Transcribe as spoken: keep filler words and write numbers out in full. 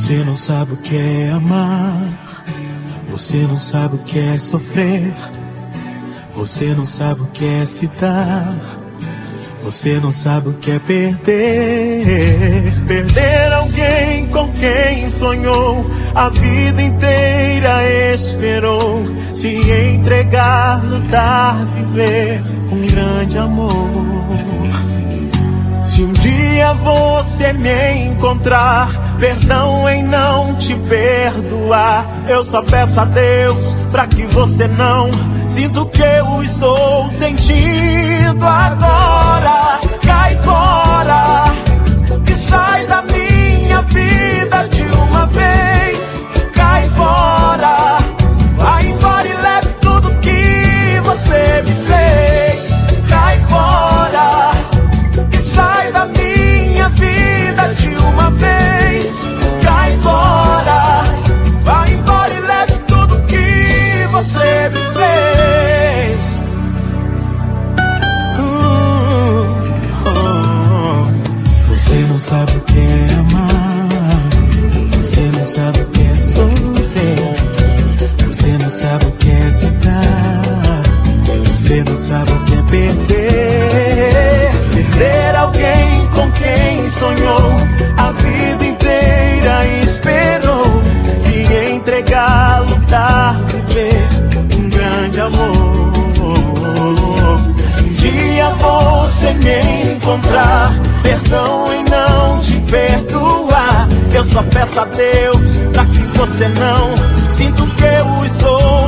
Você não sabe o que é amar, você não sabe o que é sofrer, você não sabe o que é se dar, você não sabe o que é perder. Perder alguém com quem sonhou, a vida inteira esperou, se entregar, lutar, viver um grande amor. Se um dia você me encontrar, perdão em não te perdoar, eu só peço a Deus pra que você não sinta o que eu estou sentindo agora. Cai fora e sai da minha vida de uma vez. Cai fora, vai embora e leve tudo que você me fez. Cai fora e sai da minha vida de uma vez. Cai fora, vai embora e leve tudo que você me fez. uh, oh. Você não sabe o que é amar, você não sabe o que é sofrer, você não sabe o que é se dar, você não sabe o que é perder. Perder alguém com quem sonhou, a vida inteira esperou, se entregar, lutar, viver um grande amor. Um dia você me encontrar, perdão em não te perdoar, eu só peço a Deus pra que você não sinta o que eu estou